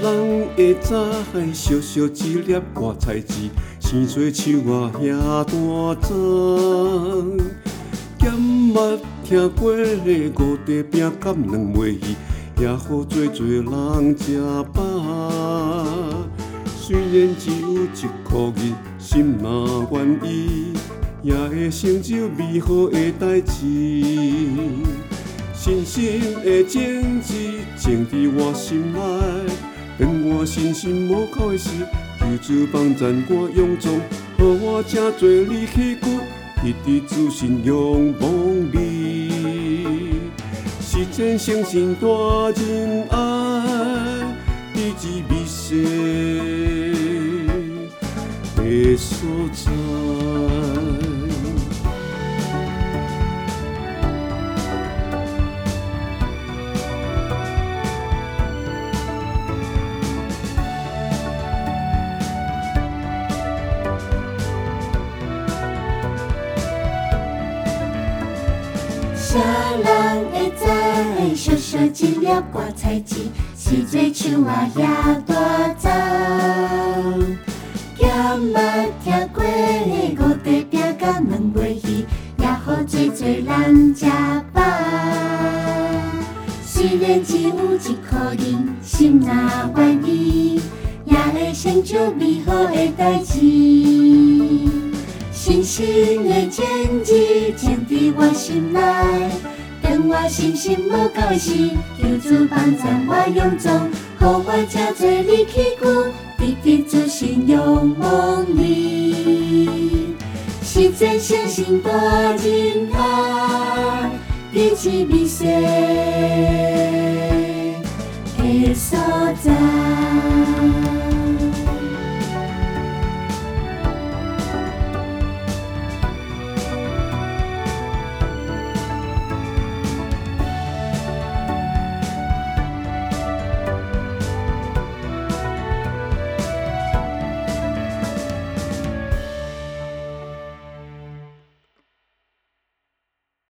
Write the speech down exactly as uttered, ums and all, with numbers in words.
人会知小小一粒挂菜籽，生做树啊遐大丛。咸捌听过五地饼甲两尾鱼，也好做做人食饱。虽然只有一箍银，心若愿意，也会成就美好的代志。深深的种子种伫我心内，当我心心无靠的时，求主帮赞我勇壮，予我正做力气骨，一直自信仰望你。实践相信大仁爱，医治美食的所在。 啥人会知？小小一粒挂菜籽，是做树啊遐大丛。咸捌听过五地饼甲两尾鱼，也好做做人食饱。虽然只有一箍银，心若愿意，也会成就美好的代志。深深的种子种伫我心内，当我信心无够时，求主帮赞我勇壮，予我正做力气骨，直直自信仰望你。实践相信大仁爱，医治美食的所在。